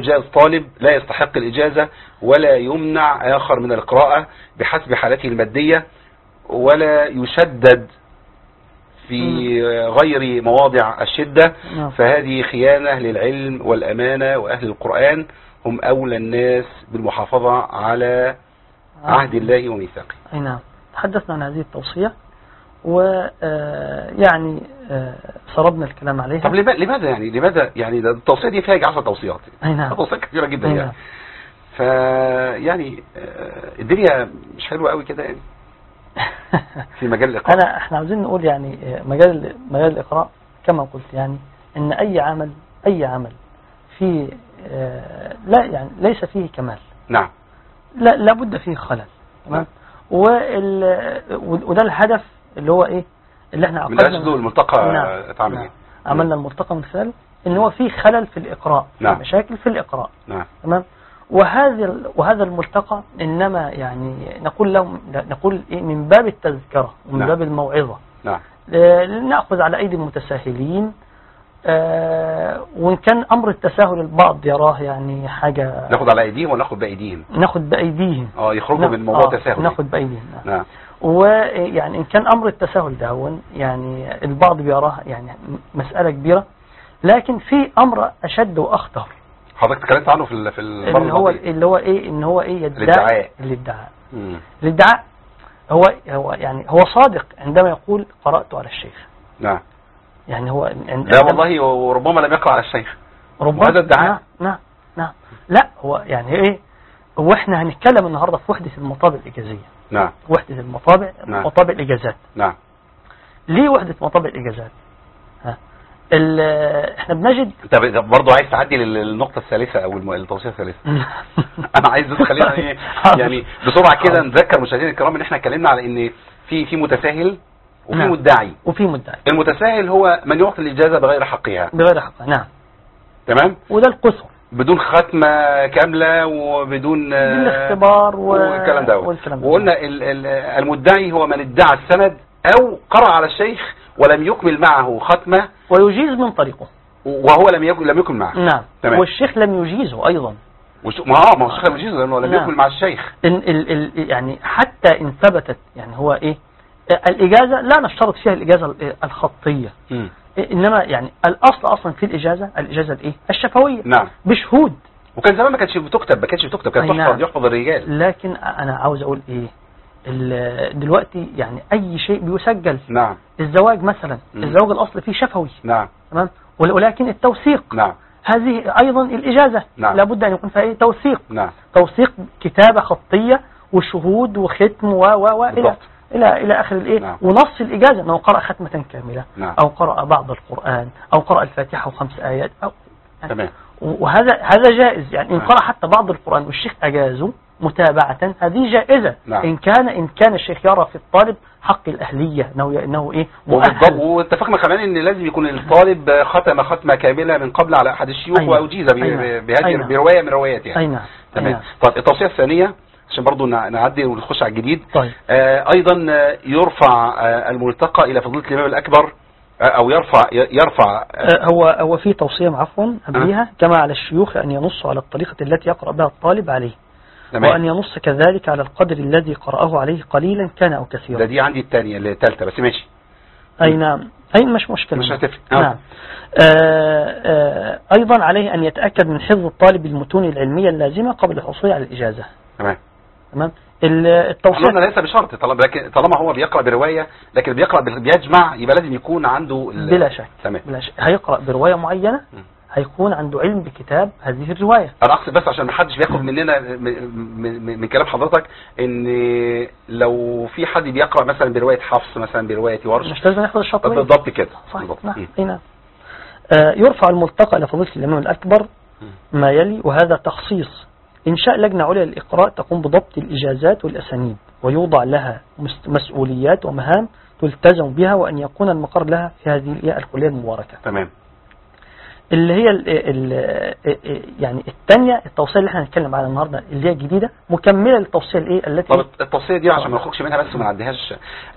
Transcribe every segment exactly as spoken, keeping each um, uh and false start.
يجاز طالب لا يستحق الإجازة، ولا يمنع آخر من القراءة بحسب حالته المادية، ولا يشدد في غير مواضع الشدة. فهذه خيانة للعلم والأمانة، وأهل القرآن هم أولى الناس بالمحافظة على عهد الله وميثاقه. أي نعم، تحدثنا عن هذه التوصية ويعني سردنا الكلام عليها. طب لماذا يعني لماذا يعني التوصية دي فيها عشر توصيات؟ أي نعم، توصيات كثيرة جدا. أي يعني نعم. فيعني الدنيا مش حلوة قوي كده يعني في مجال الإقراء. أنا احنا عاوزين نقول يعني مجال مجال الإقراء كما قلت، يعني إن أي عمل أي عمل فيه لا يعني ليس فيه كمال. نعم. لا لابد فيه خلل. تمام. وده الهدف اللي هو ايه اللي احنا عقدنا من اجله الملتقى. نعم. اتعمل نعم. ايه؟ عملنا الملتقى من خلال ان هو فيه خلل في الإقراء. نعم. مشاكل في الإقراء. نعم. تمام. وهذا وهذا الملتقى انما يعني نقول لهم نقول إيه من باب التذكرة ومن نعم. باب الموعظة. نعم. نأخذ على أيدي المتساهلين. آه وإن كان أمر التساهل البعض يراه يعني حاجة، ناخد على أيديهم ولا ناخد بأيديهم؟ ناخد بأيديهم. اه يخرجوا من موضوع التساهل. آه ناخد بأيديهم. نعم. نعم. ويعني إن كان أمر التساهل ده يعني البعض بيراه يعني مسألة كبيرة، لكن في أمر أشد وأخطر حضرتك اتكلمت عنه في في اللي هو اللي هو إيه إن هو إيه الادعاء. الادعاء. الادعاء هو هو يعني هو صادق عندما يقول قرأت على الشيخ. نعم. يعني هو لا والله وربما لم يقرأ على الشيخ. ربما. هذا ادعاء. نعم نعم نعم. لا هو يعني ايه هو احنا هنتكلم النهارده في وحدة المطابع الإجازية. نعم. وحدة المطابع. نعم. مطابع الإجازات. نعم. ليه وحدة مطابع الإجازات؟ ها احنا بنجد انت برضه عايز تعدي للنقطة الثالثة او التوصية الثالثة. انا عايز تخلينا ايه يعني بسرعة كده نذكر مشاهدينا الكرام ان احنا اتكلمنا على ان في في متساهل وفي نعم. مدعي. وفي مدعي. المتساهل هو من يعطي الإجازة بغير حقها. بغير حقها. نعم. تمام. وده القصر بدون ختمة كاملة وبدون بالاختبار والكلام ده. وقلنا المدعي هو من ادعى السند او قرأ على الشيخ ولم يكمل معه ختمة ويجيز من طريقه وهو لم يكن لم يكن معه. نعم. تمام. والشيخ لم يجيزه ايضا. وش... ما هو ما هو الشيخ لم يجيزه لانه لم نعم. يكمل مع الشيخ. إن ال ال يعني حتى ان ثبتت يعني هو ايه الإجازة لا نشترط فيها الإجازة الخطية. م. إنما يعني الأصل أصلا في الإجازة الإجازة الإيه الشفوية. نعم. بشهود. وكان زمان ما كانتش بتكتب ما كانتش بتكتب كانت تحفظ يحفظ الرجال. لكن أنا عاوز أقول إيه دلوقتي يعني أي شيء بيسجل. نعم. الزواج مثلا. م. الزواج الأصل فيه شفوي. نعم. تمام. ولكن التوثيق. نعم. هذه أيضا الإجازة. نعم. لابد أن يكون فيها إيه توثيق. نعم. توثيق كتابة خطية وشهود وختم و و و إلى إلى إلى آخر الإيه. نعم. ونص الإجازة أنه قرأ ختمة كاملة. نعم. أو قرأ بعض القرآن أو قرأ الفاتحة وخمس آيات أو يعني تمام. وهذا هذا جائز يعني. إن نعم. قرأ حتى بعض القرآن والشيخ أجازه متابعة هذه جائزة. نعم. إن كان إن كان الشيخ يرى في الطالب حق الأهلية إنه إنه إيه مؤهل. واتفقنا كمان إن لازم يكون الطالب ختم ختمة كاملة من قبل على أحد الشيوخ وأجيز بهذه برواية من روايات يعني. أي نعم. تمام. طيب التوصية الثانية عشان برضو نعدي ونخش على الجديد. طيب. آه أيضا يرفع آه الملتقى إلى فضيلة الإمام الأكبر آه أو يرفع يرفع آه هو هو في توصية عفوا قبلها. آه. كما على الشيوخ أن ينصوا على الطريقة التي يقرأ بها الطالب عليه. تمام. وأن ينص كذلك على القدر الذي قرأه عليه قليلا كان أو كثيرا. ده دي عندي الثانية الثالثة بس ماشي. أي نعم. أي مش مشكلة. مش هتفرق. نعم. آه آه أيضا عليه أن يتأكد من حفظ الطالب المتون العلمية اللازمة قبل الحصول على الإجازة. تمام. تمام. التوصية قلنا ليس بشرط طالما هو بيقرأ برواية لكن بيقرأ بيجمع يبقى لازم يكون عنده بلا شك. تمام. بلا شك. هيقرأ برواية معينة م. هيكون عنده علم بكتاب هذه الرواية. انا اقصد بس عشان ما حدش بياخد مننا من, من كلام حضرتك ان لو في حد بيقرأ مثلا برواية حفص مثلا برواية ورش مش لازم يحفظ الشطرين. بالضبط كده. صحيح. نعم. نعم. آه يرفع الملتقى إلى فضيلة الإمام الأكبر ما يلي، وهذا تخصيص إنشاء لجنة عليا للإقراء تقوم بضبط الإجازات والأسانيد ويوضع لها مسؤوليات ومهام تلتزم بها، وأن يكون المقر لها في هذه الكلية المباركة. تمام. اللي هي ال ال يعني الثانية التوصية اللي احنا هنتكلم عنها النهارده اللي هي جديدة مكملة للتوصية الايه التي طب التوصية دي عشان ما نخرجش منها بس وما نعديهاش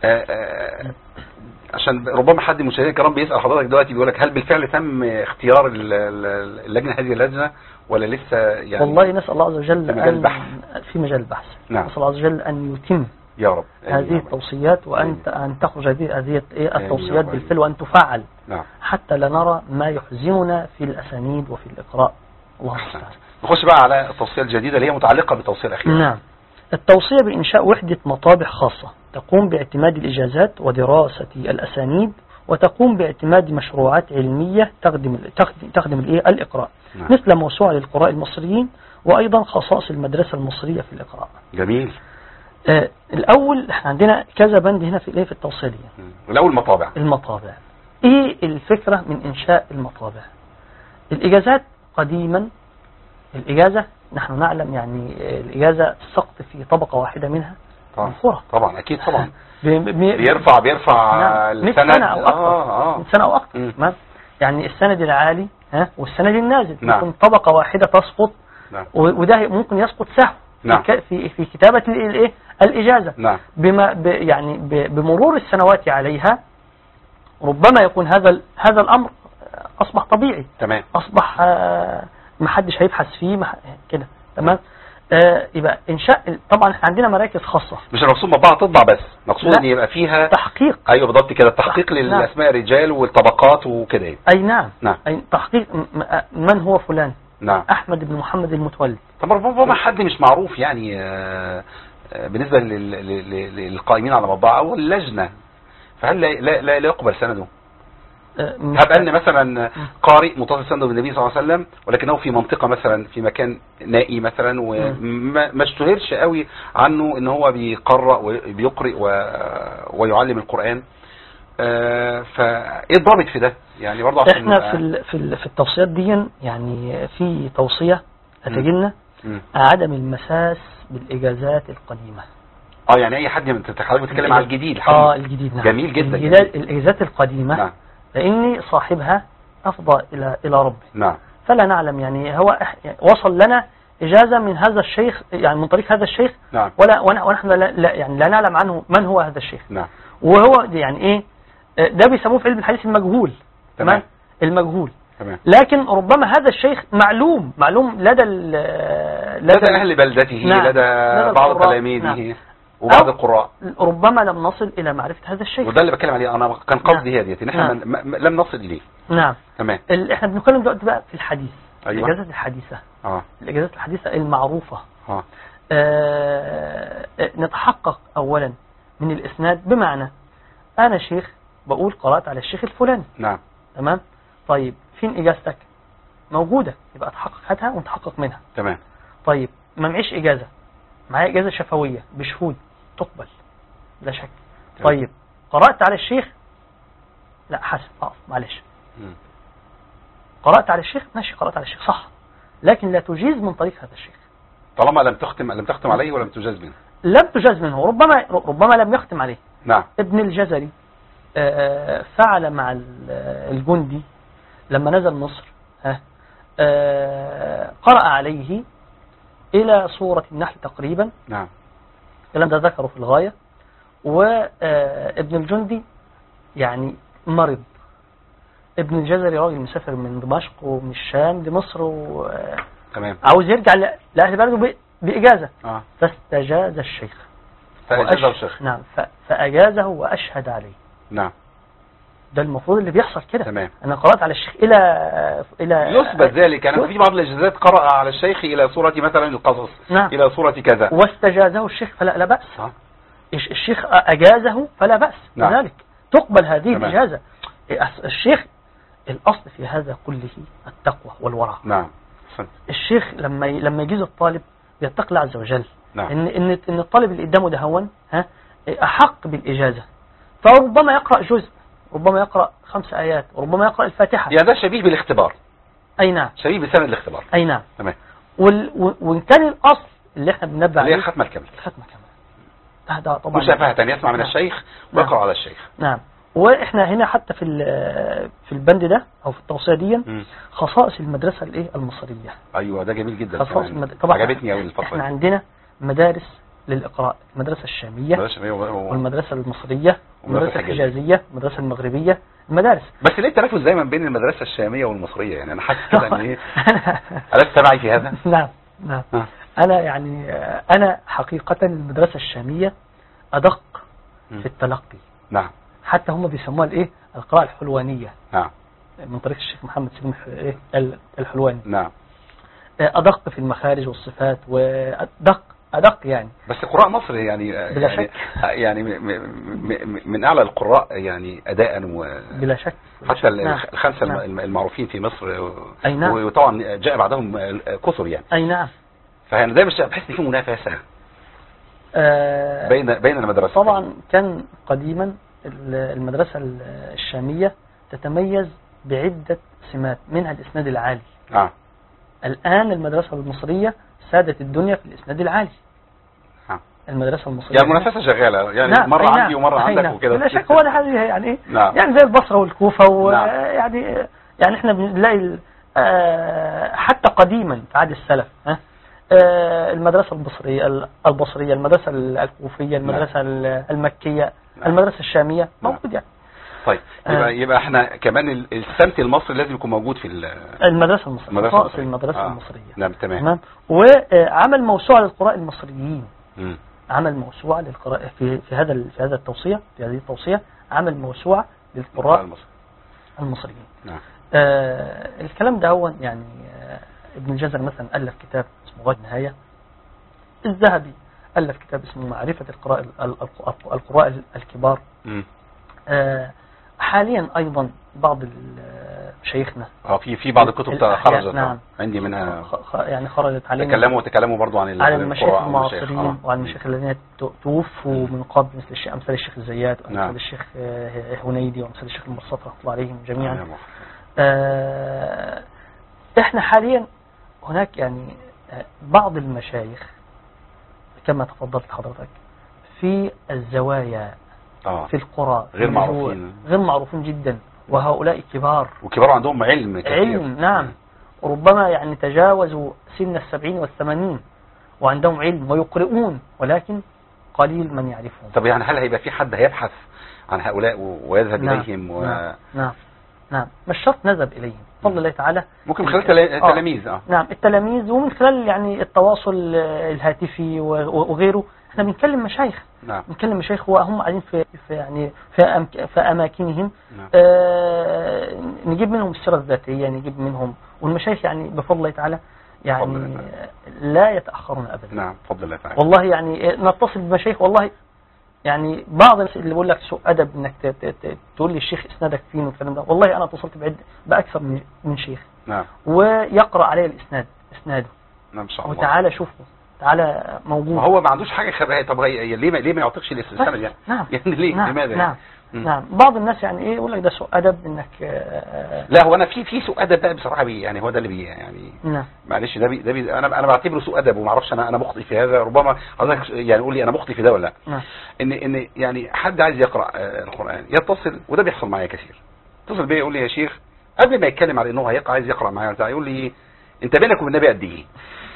عشان ربما حد من المشاهدين الكرام بيسأل حضرتك دلوقتي بيقول لك هل بالفعل تم اختيار اللجنة هذه اللجنة ولا لسه يعني؟ والله نسأل الله عز وجل في مجال أن البحث. في مجال البحث. نعم. نسأل الله عز وجل أن يتم يا رب هذه التوصيات، وأن أن تخرج هذه هذه التوصيات بالفعل وأن تفعل. نعم. حتى لا نرى ما يحزننا في الأسانيد وفي الإقراء. الله المستعان. نخش بقى على التوصية الجديدة اللي هي متعلقة بالتوصية الأخيرة. نعم. التوصية بإنشاء وحدة مطابع خاصة تقوم باعتماد الإجازات ودراسة الأسانيد، وتقوم باعتماد مشروعات علمية تخدم تخدم, تخدم الإقراء. نعم. مثل موسوعة للقراء المصريين، وأيضا خصائص المدرسة المصرية في الإقراء. جميل. آه الأول احنا عندنا كذا بند هنا في الايه في التوصية دي. الأول مطابع. المطابع. ايه الفكرة من إنشاء المطابع؟ الإجازات قديما، الإجازة نحن نعلم يعني الإجازة سقط في طبقة واحدة منها طبعا طبعا أكيد طبعا بي بي بيرفع بيرفع نعم. السند سنة أو أكثر. آه آه. من سنة أو أكثر. تمام. يعني السند العالي ها والسند النازل. نعم. ممكن طبقة واحدة تسقط. نعم. وده ممكن يسقط سهو. نعم. في في كتابة الايه الإجازة. نعم. بما ب يعني بمرور السنوات عليها ربما يكون هذا هذا الأمر أصبح طبيعي. تمام. أصبح ما حدش هيبحث فيه كده. تمام. آه يبقى إنشاء طبعا احنا عندنا مراكز خاصة. مش المقصود مطبعة تطبع بس، مقصود ان يبقى فيها تحقيق. ايوه بالضبط كده، التحقيق للاسماء الرجال والطبقات وكده. اي نعم. نعم. أي تحقيق من هو فلان. نعم. احمد بن محمد المتولي. طب ربما حد مش معروف يعني آه بالنسبة للقائمين على مطبعة او اللجنة، فهل لا لا, لا, لا يقبل سنده؟ هب أن مثلا قارئ متصل سنده بالنبي صلى الله عليه وسلم، ولكنه في منطقة مثلا في مكان نائي مثلا، وما اشتهرش قوي عنه ان هو بيقرأ وبيقرئ ويعلم القرآن، فايه الضابط في ده يعني برضه؟ احنا في في في التوصيات دي يعني في توصية هتجيلنا عدم المساس بالإجازات القديمة. اه يعني اي حد من حضرتك بتتكلم على الجديد. اه الجديد. نعم. جميل جدا. الإجازات القديمة. نعم. لأن صاحبها أفضى إلى إلى ربه. نعم. فلا نعلم يعني هو وصل لنا إجازة من هذا الشيخ يعني من طريق هذا الشيخ. نعم. ولا ونحن لا, لا يعني لا نعلم عنه من هو هذا الشيخ. نعم. وهو يعني إيه ده بيسموه في علم الحديث المجهول. تمام. المجهول. تمام. لكن ربما هذا الشيخ معلوم معلوم لدى لدى, لدى أهل بلدته. نعم. لدى, لدى بعض تلاميذه. نعم. وبعض القراء. ربما لم نصل إلى معرفة هذا الشيء. وده اللي بتكلم عليه أنا، كان قصدي هذه ان احنا نعم. لم نصل إليه. نعم. تمام. احنا بنتكلم دلوقتي بقى في الحديث. أيوة. الإجازات الحديثة. اه الإجازات الحديثة المعروفة. اه, آه نتحقق أولا من الإسناد، بمعنى أنا شيخ بقول قرأت على الشيخ الفلاني. نعم. تمام. طيب فين إجازتك؟ موجودة، يبقى أتحقق هاتها ونتحقق منها. تمام. طيب ما معيش إجازة، معايا إجازة شفوية بشهود تقبل لا شك. تمام. طيب قرأت على الشيخ، لا حسب اقف معلش. قرأت على الشيخ ماشي، قرأت على الشيخ صح، لكن لا تجيز من طريق هذا الشيخ طالما لم تختم لم تختم عليه ولم تجاز منه. لم تجاز منه، ربما ربما لم يختم عليه. نعم. ابن الجزري فعل مع الجندي لما نزل مصر، قرأ عليه إلى سورة النحل تقريبا. نعم. الكلام ده ذكره في الغاية. وابن الجندي يعني مرض. ابن الجزري راجل مسافر من دمشق ومن الشام لمصر و تمام. عاوز يرجع لأهل بلده بإجازة. آه. فاستجاز الشيخ. فأجازه الشيخ. نعم. فأجازه وأشهد عليه. نعم. ده المفروض اللي بيحصل كده. تمام. أنا قرأت على الشيخ إلى إلى يثبت ذلك. أنا في بعض الإجازات قرأ على الشيخ إلى سورة مثلا القصص. نعم. إلى سورة كذا. واستجازه الشيخ فلا لا بأس. آه. الشيخ أجازه فلا بأس. نعم. لذلك تقبل هذه تمام. الإجازة. الشيخ الأصل في هذا كله التقوى والورع. نعم. الشيخ لما لما يجيز الطالب يتقي الله عز وجل. نعم. إن إن إن الطالب اللي قدامه ده هون ها أحق بالإجازة، فربما يقرأ جزء، ربما يقرأ خمس آيات، وربما يقرأ الفاتحة. يعني ده شبيه بالاختبار. أي نعم. شبيه بسند الاختبار. أي نعم. تمام. وال... وإن كان الأصل اللي احنا بننبه عليه الختمة الكاملة. الختمة الكاملة. ده طبعا مشافهة يسمع من نعم. الشيخ ويقرأ على الشيخ. نعم. واحنا هنا حتى في في البند ده او في التوصيه دي خصائص المدرسه الايه المصريه. ايوه ده جميل جدا. خصائص المد... طبعا عجبتني قوي الفتره احنا عندنا مدارس للإقراء، المدرسة الشامية المدرسة الشامية و- والمدرسة المصرية والمدرسة الحجازية. الحجازية والمدرسة المغربية، المدارس. بس ليه التنافس دايما بين المدرسة الشامية والمصرية؟ يعني انا حاسس كده ان ايه، ألست معي في هذا؟ نعم نعم. آه. أنا يعني آه، أنا حقيقة المدرسة الشامية أدق م. في التلقي، نعم حتى هم بيسموها الإيه القراءة الحلوانية نعم من طريق الشيخ محمد سليم ح- إيه ال- الحلواني. نعم. آه، أدق في المخارج والصفات وأدق أدق يعني. بس قراء مصر يعني بلا يعني شك. يعني م- م- م- من اعلى القراء يعني اداء و بلا شك. حتى ال- نعم. الخمسه نعم. الم- المعروفين في مصر، أي نعم. وطبعا جاء بعدهم كثر يعني. أي نعم. فانا دايما بحس ان في منافسه آه، بين بين المدرستين. طبعا كان قديما المدرسة الشامية تتميز بعدة سمات، منها الإسناد العالي. اه الآن المدرسة المصرية سادت الدنيا في الإسناد العالي. اه المدرسة المصرية يعني المنافسة شغالة يعني، نعم. مرة أي عندي نعم. ومرة أي عندك نعم. وكده. بلا شك، هو ده هذه يعني إيه؟ نعم. يعني زي البصرة والكوفة نعم. ويعني يعني إحنا بنلاقي ال- آه، حتى قديما في عهد السلف ها آه، المدرسة البصرية البصرية المدرسة الكوفية المدرسة المكية نعم. المدرسة الشامية نعم. موجود يعني. طيب يبقى آه. يبقى احنا كمان ال- السمت المصري لازم يكون موجود في ال- المدرسة المصرية، المدرسة خاص المصرية. المدرسة آه. المصرية. نعم تمام. تمام. وعمل موسوعة للقراء المصريين، مم. عمل موسوعة للقراء في في هذا ال- في هذا التوصية في هذه التوصية عمل موسوعة للقراء المصري. المصريين. نعم. آه الكلام ده هو يعني آه ابن الجزر مثلا ألف كتاب اسمه غاية النهاية. الذهبي ألف كتاب اسمه معرفة القراء ال- ال- ال- القراء الكبار. مم. آه حاليا أيضا بعض ال- مشايخنا اه في في بعض الكتب الأحياء، خرجت. نعم. عندي منها خ- خ- يعني خرجت علينا تكلموا وتكلموا برضو عن ال- على عن المشايخ القراء والمشايخ. المعاصرين آه. وعن المشايخ الذين تو- توفوا من قبل، مثل الشيخ أمثال الشيخ الزيات وأمثال نعم. الشيخ آه، هنيدي وأمثال الشيخ المبسط رحمة الله عليهم جميعا. نعم. آه، احنا حاليا هناك يعني آه، بعض المشايخ كما تفضلت حضرتك في الزوايا اه في القرى غير في النجوع، معروفين. غير معروفين جدا، وهؤلاء كبار وكبار عندهم علم كثير. علم. نعم. وربما يعني تجاوزوا سن السبعين والثمانين وعندهم علم ويقرؤون، ولكن قليل من يعرفهم. طب يعني هل هيبقى في حد هيبحث عن هؤلاء و- ويذهب نعم. إليهم و... نعم. نعم نعم مش شرط نذهب إليهم، بفضل الله تعالى. ممكن من خلال تلا- آه. تلاميذ اه نعم التلاميذ، ومن خلال يعني التواصل آه، الهاتفي و- وغيره. احنا بنكلم مشايخ نعم. بنكلم مشايخ وهم قاعدين في, في يعني في, أمك في اماكنهم. نعم. آه نجيب منهم السيره الذاتيه، نجيب منهم، والمشايخ يعني بفضل الله تعالى بفضل يعني الله آه، لا يتاخرون ابدا. نعم بفضل الله تعالى. والله يعني آه، نتصل بمشايخ والله يعني بعض الناس اللي بيقول لك سوء ادب انك ت- ت- ت- تقول لي الشيخ اسنادك فين والكلام ده، والله انا اتصلت بعد باكثر من من شيخ نعم. ويقرا علي الاسناد اسناده نعم ان شاء الله. وتعالى شوفه تعالى موجود. ما هو ما عندوش حاجه خبايا. طب هي- ليه ما ليه ما يعطيكش الاستسلام يعني؟ نعم. يعني ليه؟ نعم. لماذا؟ نعم. مم. نعم بعض الناس يعني ايه يقول لك ده سوء ادب انك آه، لا هو انا في في سوء ادب بقى بصراحه بي يعني هو ده اللي بي يعني نعم معلش ده بي ده بي انا انا بعتبره سوء ادب وما اعرفش انا انا مخطئ في هذا. ربما حضرتك يعني قول لي انا مخطئ في ده ولا لا. نعم ان ان يعني حد عايز يقرا آه، القران يتصل، وده بيحصل معايا كثير. اتصل بيا يقول لي يا شيخ قبل ما يتكلم على انه هيقرا عايز يقرا معايا بتاع، يقول لي انت بينك وبين النبي قد ايه؟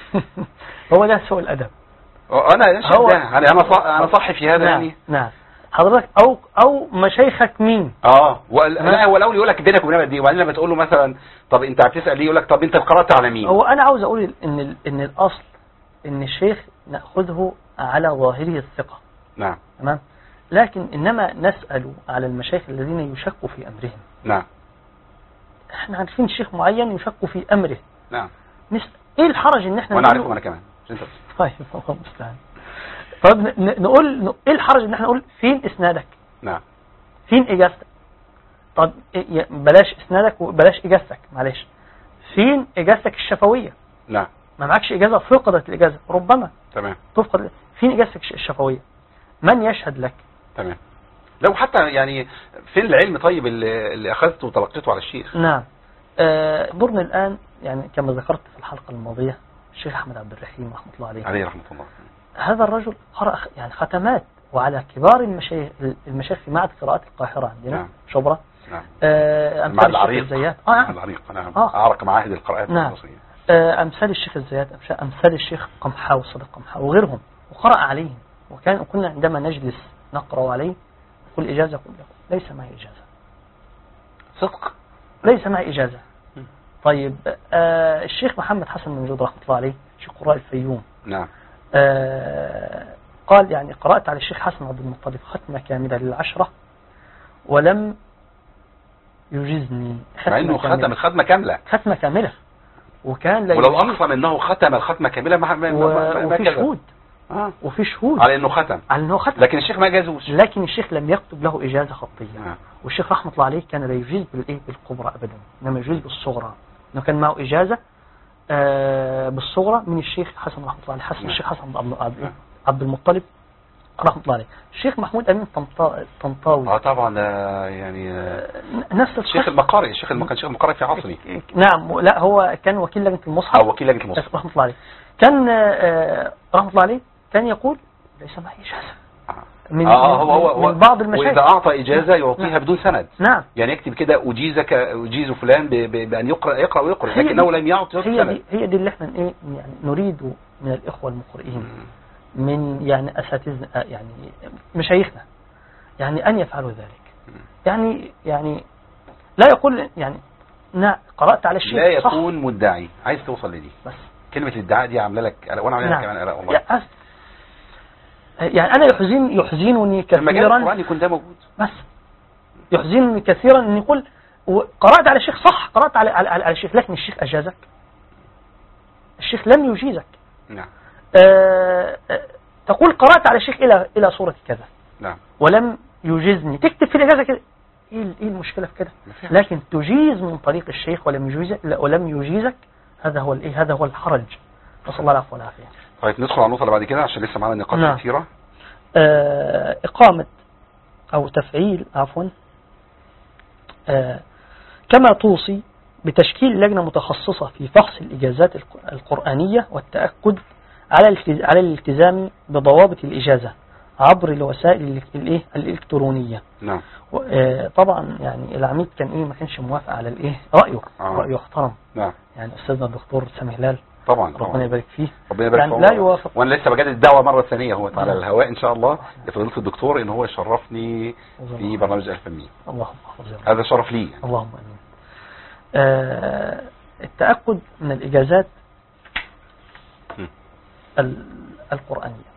هو ده سوء الادب. انا انا هو- ده يعني انا صح انا صح في هذا نعم يعني. نعم حضرتك او او مشايخك مين؟ اه وال- لا هو الاول يقول لك بينك وبين النبي قد ايه، وبعدين لما تقول له مثلا طب انت بتسال ليه، يقول لك طب انت قرات على مين؟ هو انا عاوز اقول ان ال- ان الاصل ان الشيخ ناخذه على ظاهره الثقه. نعم. تمام. لكن انما نسال على المشايخ الذين يشكوا في امرهم. نعم. احنا عارفين شيخ معين يشك في امره، نعم. نسأل ايه الحرج ان احنا وانا نقول- عارفهم انا كمان. انت طيب الله المستعان. طب ن- نقول ن- ايه الحرج ان احنا نقول فين اسنادك؟ نعم. فين اجازتك؟ طب إيه- ي- بلاش اسنادك وبلاش اجازتك، معلش. فين اجازتك الشفويه؟ نعم. ما معكش اجازه، فقدت الاجازه ربما تمام. تفقد. فين اجازتك الش- الشفويه؟ من يشهد لك؟ تمام. لو حتى يعني فين العلم طيب اللي, اللي اخذته وتلقيته على الشيخ؟ نعم. آه دورنا الان يعني كما ذكرت في الحلقه الماضيه الشيخ احمد عبد الرحيم رحمه الله عليه. عليه رحمه الله. هذا الرجل قرأ خ- يعني ختمات وعلى كبار المشايخ المشايخ في معهد قراءات القاهرة عندنا. نعم. شبرا. نعم. آه مع أمثال الشيخ العريق. الزيات. مع آه. العريق. نعم. آه. اعرق معاهد القراءات نعم. المصرية. آه أمثال الشيخ الزيات، أمثال الشيخ قمحاوي، صدق قمحاوي وغيرهم قرأ عليه وكان كنا عندما نجلس نقرأ عليه يقول إجازة، يقول ليس معي إجازة. صدق؟ ليس معي إجازة. طيب آه الشيخ محمد حسن منجود رحمة الله عليه شيخ قراء الفيوم، نعم، آه قال يعني قرأت على الشيخ حسن عبد المطلب ختمة كاملة للعشرة ولم يجزني. مع انه ختم الختمة كاملة، ختمة كاملة، وكان لا ولو اقسم انه ختم الختمة كاملة ما ما و... ما وفي كذب. شهود آه. وفي شهود على انه ختم، على انه ختم، لكن الشيخ ما جازوش. لكن الشيخ لم يكتب له إجازة خطية. آه. والشيخ رحمة الله عليه كان لا يجيز بالايه بالكبرى ابدا، انما يجيز بالصغرى، انه كان معه إجازة آه بالصغرى من الشيخ حسن رحمة الله عليه، حسن نعم. الشيخ حسن عبد, عبد, نعم. عبد المطلب رحمة الله عليه. الشيخ محمود أمين طنطا- طنطاوي اه طبعا ده يعني آه، نفس الشيخ القصة. المقاري، الشيخ الم- كان شيخ المقاري في عصري، نعم، لا هو كان وكيل لجنة المصحف، او وكيل لجنة المصحف. رحمة الله عليه. كان آه رحمة الله عليه كان يقول ليس معي إجازة من, اه هو هو من بعض المشايخ. واذا اعطى اجازه يعطيها نعم. بدون سند، نعم، يعني يكتب كده اجيزك اجيز فلان ب- ب- بان يقرا يقرا ويقرا، هي لكنه دي- لم يعطي هي سند. دي هي دي اللي احنا ايه يعني نريد من الاخوه المقرئين، من يعني اساتذتنا يعني مشايخنا، يعني ان يفعلوا ذلك. يعني يعني لا يقول يعني نعم قرات على الشيخ لا صح، يكون مدعي، عايز توصل لدي بس كلمه الادعاء دي عامله لك قلق، وانا عاملها نعم. كمان قلق والله. يا أس... يعني انا يحزن يحزنني المجال كثيرا، القرآني يكون ده موجود، بس يحزنني كثيرا ان يقول قرات على الشيخ صح، قرات على على, على الشيخ، لكن الشيخ اجازك، الشيخ لم يجيزك. نعم آه، آه، تقول قرأت على الشيخ إلى إلى صورة كذا نعم ولم يجيزني، تكتب في الإجازة كده، إيه إيه المشكلة في كده؟ لكن تجيز من طريق الشيخ ولم يجيزك، ولم يجيزك، هذا هو الإيه، هذا هو الحرج. نسأل الله العفو والعافية. طيب ندخل على النقطه اللي بعد كده عشان لسه معانا نقاط نعم. كثيره. آه، إقامة أو تفعيل عفوا آه، كما توصي بتشكيل لجنة متخصصة في فحص الإجازات الق- القرآنية والتأكد على الالتز- على الالتزام بضوابط الإجازة عبر الوسائل ال- الإيه الإلكترونية. نعم و- آه، طبعا يعني العميد كان إيه ما كانش موافق على الإيه رأيه، آه. رأيه احترم، نعم يعني أستاذنا الدكتور سامي هلال طبعا ربنا طبعا يبارك فيه، ربنا يبارك يعني فيه. لا يوافق. وانا لسه بجدد الدعوه مره ثانيه هو على نعم. الهواء ان شاء الله لفضيله الدكتور ان هو يشرفني في برنامج ألف مية. اللهم احفظه. هذا شرف لي يعني. اللهم امين. آه التأكد من الإجازات م. ال- القرآنية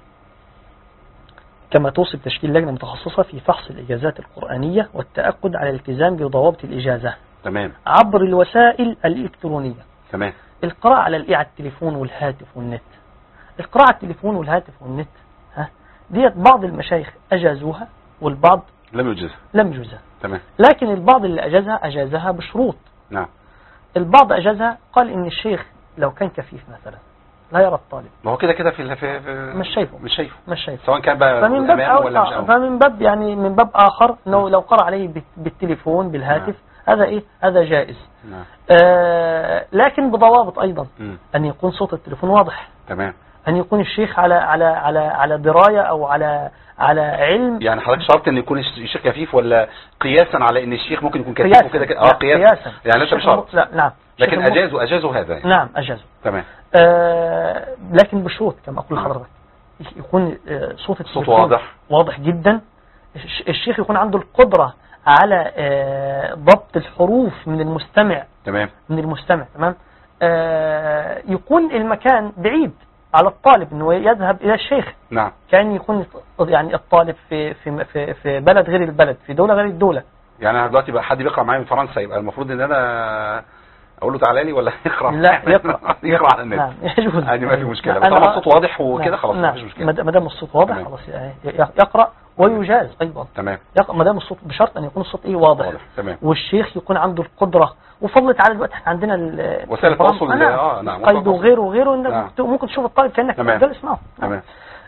كما توصي بتشكيل لجنة متخصصة في فحص الإجازات القرآنية والتأكد على الالتزام بضوابط الإجازة تمام عبر الوسائل الإلكترونية. تمام القراءة على الإيه على التليفون والهاتف والنت. القراءة على التليفون والهاتف والنت ها ديت بعض المشايخ أجازوها والبعض لم يجزها. لم يجزها، تمام لكن البعض اللي أجازها أجازها بشروط. نعم البعض أجازها قال إن الشيخ لو كان كفيف مثلا لا يرى الطالب، ما هو كده كده في في في- مش شايفه. مش شايفه مش شايف، سواء كان بقى فمن باب امامه ولا مش أو- امامه. فمن باب يعني من باب آخر إنه لو قرأ عليه بال- بالتليفون بالهاتف هذا إيه هذا جائز. نعم آه لكن بضوابط أيضا، مم. أن يكون صوت التليفون واضح، تمام أن يكون الشيخ على على على على دراية أو على على علم. يعني حضرتك شرط ان يكون الشيخ كفيف ولا قياسا على ان الشيخ ممكن يكون كفيف قياسا وكده كده؟ لا، اه قياسا, قياسا. يعني ليس الشيخ بشرط، لا نعم لكن الشيخ اجازوا اجازوا هذا يعني. نعم أجازوا. تمام آه لكن بشروط كما أقول نعم. لحضرتك، يكون آه صوت التليفون صوت واضح واضح جدا، الش- الشيخ يكون عنده القدرة على آه ضبط الحروف من المستمع تمام من المستمع تمام. آه يكون المكان بعيد على الطالب انه يذهب الى الشيخ، نعم كان يكون يعني الطالب في في في, في بلد غير البلد، في دولة غير الدولة. يعني انا دلوقتي بقى حد بيقرا معايا من فرنسا يبقى المفروض ان انا اقول له تعالى لي ولا يقرا؟ لا يقرأ يقرا على النت. نعم يجوز، عادي ما في مشكله، أنا- طالما الصوت واضح وكده نعم. خلاص ما نعم. فيش مشكله. ما دام الصوت واضح تمام. خلاص يعني يقرأ ويجاز ايضا. تمام يقرأ ما دام الصوت بشرط ان يكون الصوت ايه واضح, واضح. تمام والشيخ يكون عنده القدرة وفضلت على دلوقتي احنا عندنا ال- وسائل التواصل نعم. اه نعم قيد وغيره وغيره انك نعم. ممكن تشوف الطالب كانك تمام. جالس معه. تمام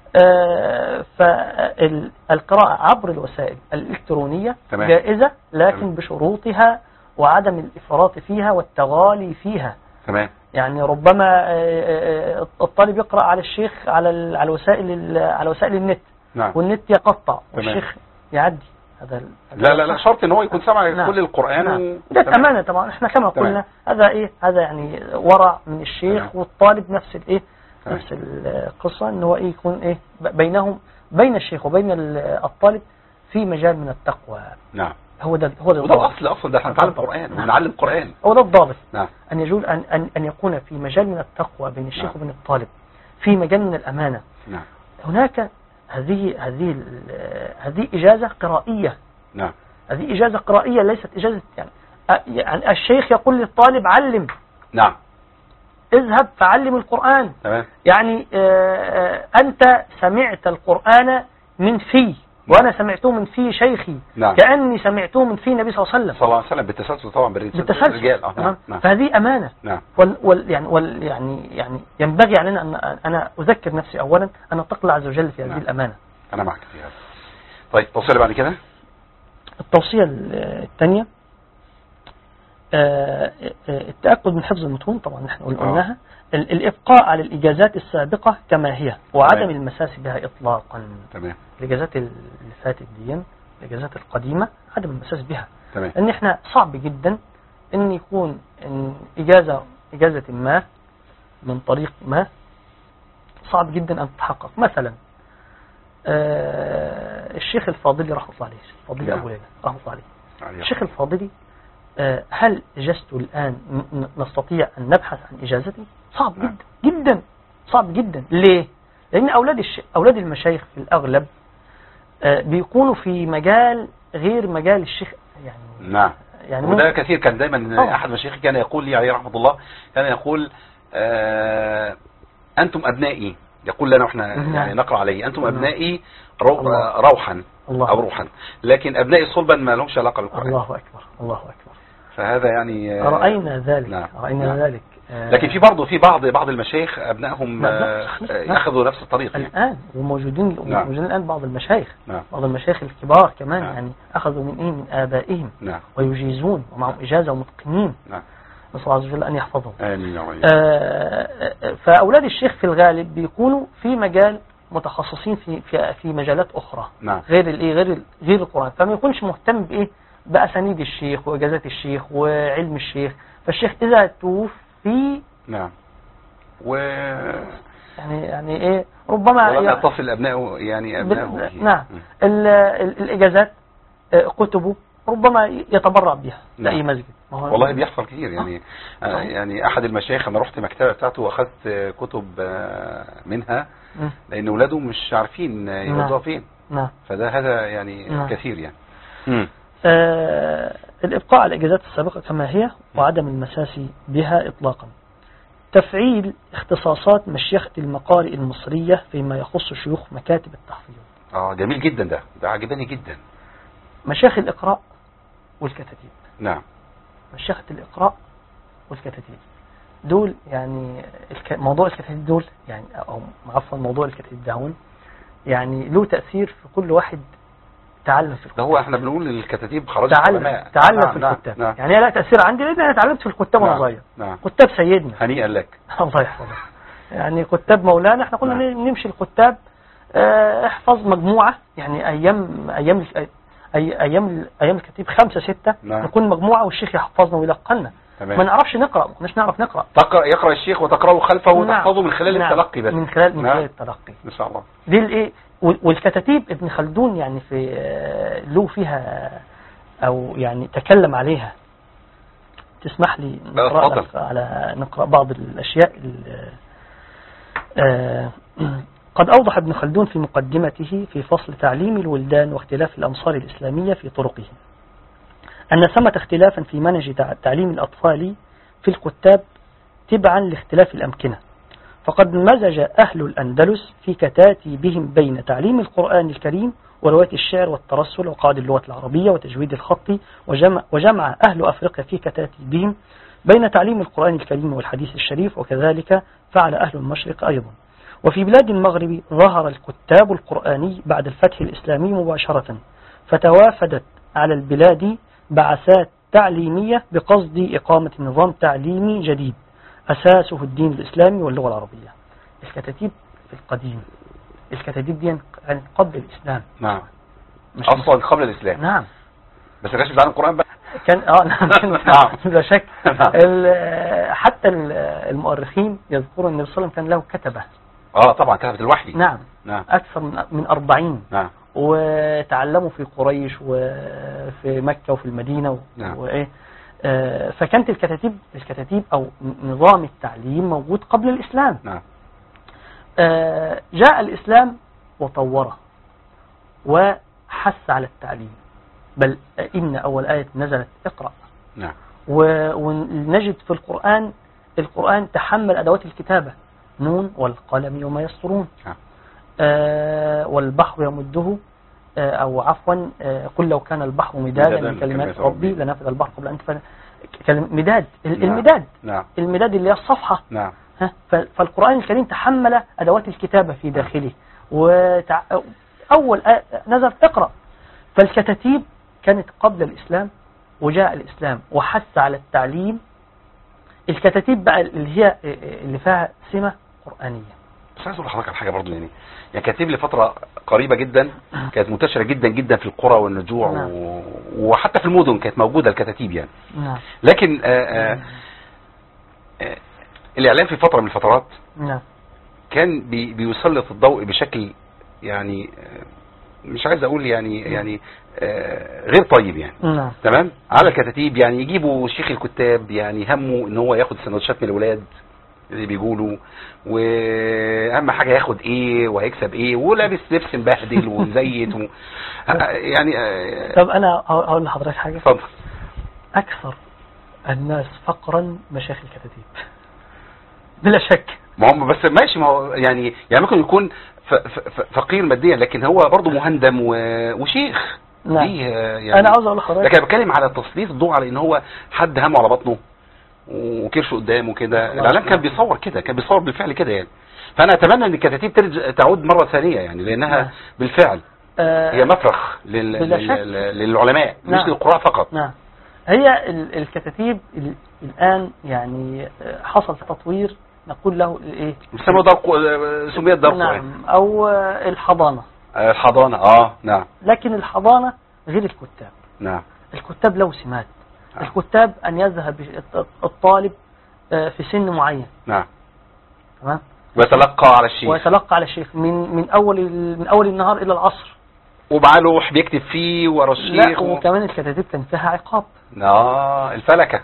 آه فالقراءة عبر الوسائل الإلكترونية تمام. جائزة، لكن تمام. بشروطها وعدم الإفراط فيها والتغالي فيها. تمام يعني ربما آه، آه، الطالب يقرأ على الشيخ على ال- على وسائل ال- على وسائل النت، نعم والنت يقطع تمام. والشيخ يعدي. هذا ال- لا لا لا شرط ان هو يكون سمع نعم. كل القرآن نعم. و... ده تمام. أمانة طبعا، احنا كما تمام. قلنا هذا ايه هذا يعني ورع من الشيخ تمام. والطالب نفس الايه نفس القصة ان هو ايه يكون ايه بينهم بين الشيخ وبين الطالب في مجال من التقوى. نعم. هو ده هو ده وده الاصل اصلا، ده احنا بنتعلم قرآن ونعلم قرآن. هو ده الضابط. نعم. ان يجوز ان ان ان يكون في مجال من التقوى بين الشيخ نعم. وبين الطالب، في مجال من الامانة. نعم. هناك هذه هذه هذه إجازة قرائية. نعم. هذه إجازة قرائية ليست إجازة يعني, يعني الشيخ يقول للطالب علم. نعم. اذهب فعلم القرآن. تمام. يعني آآ أنت سمعت القرآن من في وأنا سمعته من في شيخي. نعم. كأني سمعته من في النبي صلى الله عليه وسلم صلى الله عليه وسلم بالتسلسل طبعا بالتسلسل. آه. نعم. نعم. فهذه أمانة. نعم. وال وال يعني وال يعني يعني ينبغي علينا أن أنا أذكر نفسي أولا أن أتقي الله عز وجل في هذه نعم. الأمانة. أنا معك في هذا. طيب توصية بعد كده. التوصية الثانية التأكد من حفظ المتون، طبعا نحن قلناها. الإبقاء على الإجازات السابقة كما هي وعدم تمام. المساس بها إطلاقا. تمام. الإجازات اللي فاتت دي الإجازات القديمة عدم المساس بها. تمام. لأن احنا صعب جدا أن يكون إن إجازة إجازة ما من طريق ما صعب جدا أن تتحقق. مثلا آه الشيخ الفاضلي رحمه الله عليه، الفاضلي أبو ليلى رحمه الله عليه. الشيخ الفاضلي آه هل إجازته الآن نستطيع أن نبحث عن إجازته؟ صعب جدا جدا، صعب جدا. ليه؟ لأن أولاد الش... أولاد المشايخ في الأغلب آه بيكونوا في مجال غير مجال الشيخ يعني. نعم. يعني وده كثير كان دايما أوه. أحد مشايخي كان يقول لي عليه رحمه الله، كان يقول آه أنتم أبنائي، يقول لنا واحنا يعني نقرأ عليه، أنتم أبنائي رو... روحا الله أو روحا، لكن أبنائي صلبا ما لهمش علاقة بالقرآن. الله أكبر الله أكبر. فهذا يعني آه رأينا ذلك. نعم. رأينا نعم. ذلك. لكن في برضه في بعض بعض المشايخ أبنائهم يأخذوا نفس الطريق الآن يعني. وموجودين نعم. موجودين الآن بعض المشايخ. نعم. بعض المشايخ الكبار كمان. نعم. يعني أخذوا من إيه من آبائهم. نعم. ويجيزون ومعهم إجازة ومتقنين. نعم. نسأل الله عز وجل أن يحفظهم. آمين. آه فأولاد الشيخ في الغالب بيكونوا في مجال متخصصين في في في مجالات أخرى. نعم. غير الإيه غير غير القرآن، فما يكونش مهتم بإيه بأسانيد الشيخ وإجازات الشيخ وعلم الشيخ. فالشيخ إذا توفي نعم و يعني يعني إيه ربما ولم يتصل أبنائه يعني أبنائه بال... نعم ال... ال... الإجازات كتبه ربما يتبرع بها لأي نعم. مسجد. والله بيحصل كتير يعني. آه. يعني أحد المشايخ أنا رحت مكتبة بتاعته وأخذت كتب منها م. لأن أولاده مش عارفين يوضعوا فين. نعم. فده هذا يعني نعم. كثير يعني. م. آه الإبقاء على الإجازات السابقة كما هي وعدم المساس بها إطلاقا. تفعيل اختصاصات مشيخة المقارئ المصرية فيما يخص شيوخ مكاتب التحفيظ. آه جميل جدا، ده ده عجبني جدا. مشايخ الإقراء والكتاتيب. نعم. مشيخة الإقراء والكتاتيب دول يعني الك... موضوع الكتاتيب دول يعني أو عفوا موضوع الكتاتيب دهون يعني له تأثير في كل واحد تعلم في الكتاب. ده هو احنا بنقول الكتاتيب خرج تعلم العلماء. تعلم نعم. في نعم. الكتاب. نعم. يعني لا تأثير عندي لأن أنا تعلمت في الكتاب وأنا صغير. نعم. كتاب سيدنا. هنيئا لك. الله يحفظك. يعني كتاب مولانا احنا كنا نعم. نمشي الكتاب اه احفظ مجموعة يعني أيام أيام أي أيام أيام الكتيب خمسة ستة نعم. نكون مجموعة والشيخ يحفظنا ويلقنا. تمام. ما نعرفش نقرأ ما كناش نعرف نقرأ. تقرأ يقرأ الشيخ وتقرأه خلفه وتحفظه نعم. من خلال نعم. التلقي بس. من خلال من نعم. خلال التلقي. إن شاء الله. دي الايه والكتاتيب ابن خلدون يعني في له فيها أو يعني تكلم عليها. تسمح لي نقرأ على نقرأ بعض الأشياء. آه قد أوضح ابن خلدون في مقدمته في فصل تعليم الولدان واختلاف الأمصار الإسلامية في طرقهم أن ثمة اختلافا في منهج تعليم الأطفال في الكتاب تبعا لاختلاف الأمكنة، فقد مزج أهل الأندلس في كتاتيبهم بين تعليم القرآن الكريم ورواية الشعر والترسل وقواعد اللغة العربية وتجويد الخط، وجمع, وجمع أهل أفريقيا في كتاتيبهم بين تعليم القرآن الكريم والحديث الشريف، وكذلك فعل أهل المشرق أيضا. وفي بلاد المغرب ظهر الكتاب القرآني بعد الفتح الإسلامي مباشرة، فتوافدت على البلاد بعثات تعليمية بقصد إقامة نظام تعليمي جديد أساسه الدين الإسلامي واللغة العربية. الكتاتيب في القديم الكتاتيب دي قبل الإسلام. نعم. أصلا قبل الإسلام. نعم. بس كانش بتعلم القرآن بقى. كان اه نعم نعم. لا شك. نعم. ال- حتى ال- المؤرخين يذكرون ان النبي صلى الله عليه وسلم كان له كتبه. اه طبعا كتبت الوحي. نعم. نعم. اكثر من من أربعين. نعم. وتعلموا في قريش وفي مكة وفي المدينة و- نعم. وإيه آه، فكانت الكتاتيب الكتاتيب أو نظام التعليم موجود قبل الإسلام. نعم. آه، جاء الإسلام وطوره وحث على التعليم، بل إن أول آية نزلت اقرأ. نعم. و- ونجد في القرآن القرآن تحمل أدوات الكتابة، نون والقلم وما يسطرون. نعم. آه، والبحر يمده آه، أو عفوا آه، قل لو كان البحر مدادا مدادا لكلمات لكلمات ربي ربي. لنفذ البحر قبل أن تفعل كلم- مداد ال- نعم. المداد نعم. المداد اللي هي الصفحة. نعم. ها، ف- فالقرآن الكريم تحمل أدوات الكتابة في داخله. وتع... أول آية نزل اقرأ. فالكتاتيب كانت قبل الإسلام، وجاء الإسلام وحث على التعليم. الكتاتيب بقى اللي هي اللي فيها سمة قرآنية. بس عايز اقول لحضرتك على حاجه برضه، يعني يعني كتاتيب لفتره قريبه جدا كانت منتشره جدا جدا في القرى والنجوع نعم. و... وحتى في المدن كانت موجوده الكتاتيب يعني. نعم. لكن آآ آآ آآ الاعلام في فتره من الفترات نعم. كان بي بيسلط الضوء بشكل يعني آه، مش عايز اقول يعني يعني آه، غير طيب يعني. نعم. تمام. على الكتاتيب يعني يجيبوا شيخ الكتاب يعني همه ان هو ياخد سندوتشات من الولاد اللي بيقولوا، واهم حاجه ياخد ايه وهيكسب ايه، ولابس لبس مبهدل ومزيت و... يعني آه، طب أنا هقول لحضرتك حاجة. اتفضل. أكثر الناس فقرا مشايخ الكتاتيب بلا شك. ما هم بس ماشي، ما هو يعني يعني ممكن يكون ف- ف- ف- فقير ماديا لكن هو برضه مهندم و- وشيخ. نعم. دي آه، يعني أنا عاوز أقول لحضرتك، لكن بتكلم على تسليط الضوء على ان هو حد همه على بطنه وكرشه قدامه كده. الله الاعلام كان الله. بيصور كده، كان بيصور بالفعل كده يعني. فانا اتمنى ان الكتاتيب ترجع تعود مره ثانيه يعني، لانها نعم. بالفعل آه، هي مفرخ لل... بلا لل... شك. للعلماء مش نعم. للقراء فقط. نعم. هي ال- الكتاتيب ال- الآن يعني آه، حصل تطوير نقول له الايه؟ بيسموه دار ق- سميت دار قرآن. نعم. او آه، الحضانة. آه، الحضانه اه نعم. لكن الحضانة غير الكتاب. نعم. الكتاب له سمات. آه. الكتاب ان يذهب الط- الطالب آه، في سن معين، نعم. تمام، ويتلقى على الشيخ ويتلقى على الشيخ من من اول ال- من اول النهار الى العصر. ومعاه لوح بيكتب فيه ورا الشيخ لا، و... وكمان الكتاتيب كان فيها عقاب. اه الفلكه